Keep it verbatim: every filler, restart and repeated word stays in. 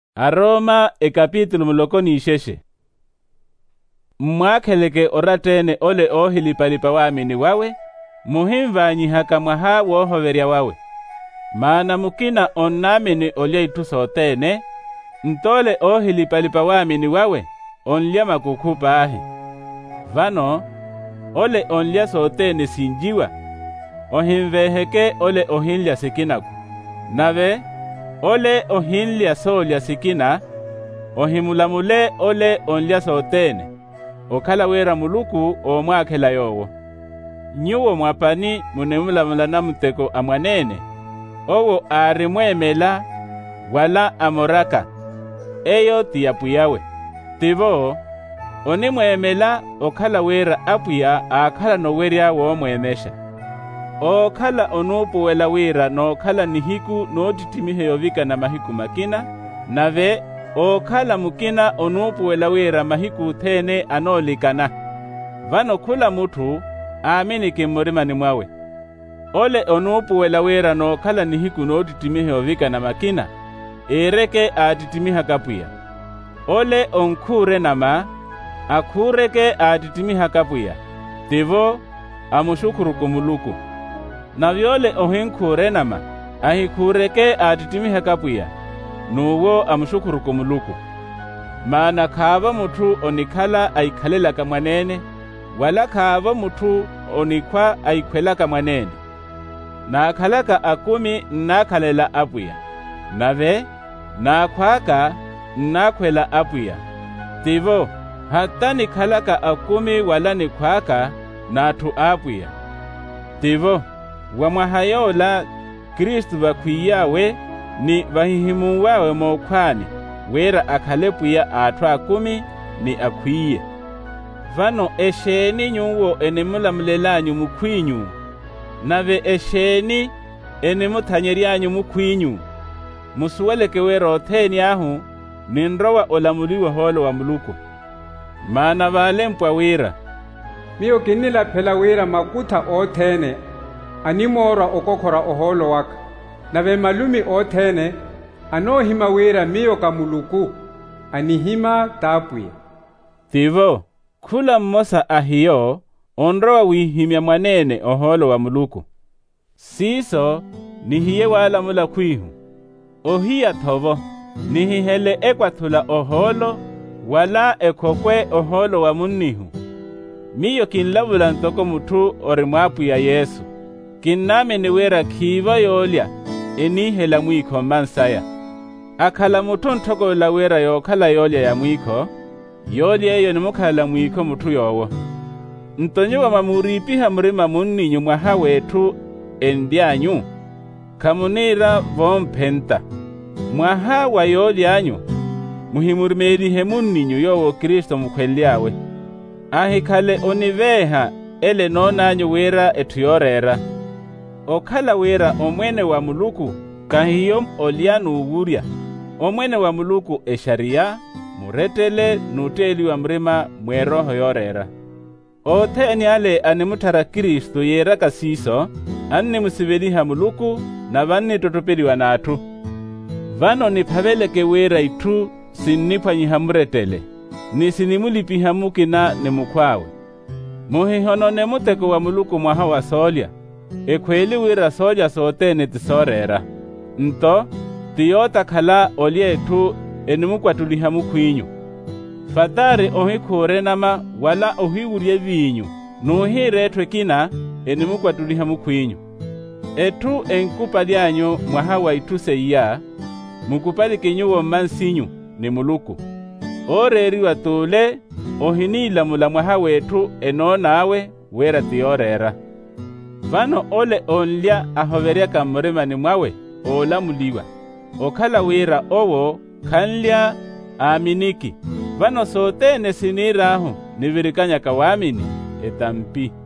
Aroma ekapitulo mulokoni isheshe. Mwakheleke oratene ole ohilipalipa wamini wawe, muhimvanyi haka mwaha wohoverya wawe. Maana mukina onnamini olya itu sotene, ntole ohilipalipa wamini wawe, onlya makukupa ahi. Vano, ole onlya sotene sinjiwa, ohimveheke ole ohinlya sikinaku. Nave, ole ohinlya solya sikina, ohimulamule ole onlya sotene, okhala wera muluku omwakhela yowo. Nyuwo mwapani munemulamula namuteko amwanene, owo ari mwemela wala amoraka, eyo tiyapuyawe. Tivo, oni mwemela okhala wera apuya akhala nowerya womwemesha. Okhala onupuwela wira nokhala nihiku notitimihe yovika na mahiku makina, nave okhala mukina onupuwela wira mahiku thene anolikana. Vano khula mutu aminike murimani mwawe. Ole onupuwela wira nokhala nihiku notitimihe yovika na makina, ereke atitimiha kapuya. Ole onkhure nama, akhureke atitimiha kapuya. Tivo amushukuru kumuluku. Na vyole ohinkhure nama, ahikureke atitimiha kapuya, nuwo amushukuru kumuluku. Maana khava mutu onikhala aikhalela kamwanene, wala khava mutu onikwa aikwela kamwanene. Na khalaka akumi nakhalela apuya, nave nakhwaka nakwela apuya. Tivo, hata nikhalaka akumi wala nikhwaka nathu apuya. Tivo, wamwahayola Kristu vakwiyawe ni vahihimu wawe mokwani, wera akhalepuya athu akumi ni akhwiye. Vano esheni nyuwo enemulamulelanyu mukhwinyu, nave esheni enemuthanyeryanyu mukhwinyu. Musuweleke wera otheni ahu, ninrowa olamuliwe holo wa muluku. Maana valempwa wira. Miyo kinila phela wira makutha othene, animora okokhora oholo waka, nave malumi othene, anohima wira miyo kamuluku, anihima tapuya. Tivo, khula mmosa ahiyo, onrowa wihimya mwanene oholo wa muluku. Siso, nihiye wala mula kwihu. Ohiya thovo, nihihele ekwathula oholo, wala ekokwe oholo wa munihu. Miyo kinlavula ntoko mutu orimwapuya Yesu. Kinname ni wera khiva yolya, enihela mwiko mansaya. Akhala mutu ntoko la wera yokhala yolya ya mwiko, yolya eyo nimukhala mwiko mutu yowo. Ntonyiwa mamuripiha murima munninyu mwaha wetu endyanyu, kamunira vompenta. Mwaha wa yolyanyu, muhimurimerihe munninyu yowo Kristo mukhwelyawe. Ahikhale oniveha ele nonanyu wera etuyorera. Okhala wera omwene wa muluku, kahiyo olya nuwurya. Omwene wa muluku esharia, muretele nuteli wa mrima mweroho yorera. Otheni ale animuthara Kristu yera kasiso, anni musiveliha muluku, na vanni totopeliwa nathu. Vano niphaveleke wera itu sinniphwanyiha muretele, nisinimulipiha mukina nimukhwawe. Muhihonone muteko wa muluku mwaha wa solya, ekhweli wira solya sotene tisorera. Nto, tiyota khala olye ethu enimukwatuliha mukhwinyu. Fatari ohikhure nama wala ohiwurye vinyu, nuhirethwe kina enimukwatuliha mukhwinyu. Ethu enkupa lyanyu mwaha wa itu seiya, mukupalike nyuwo mansinyu ni muluku. Oreriwa tule, ohinilamula mwaha wetu enonawe wera tiyorera. Vano ole onlya ahoverya kamurimani mwawe olamuliwa. Okhala wira owo khanlya aminiki. Vano sotene sinirahu nivirikanya kawamini etampi.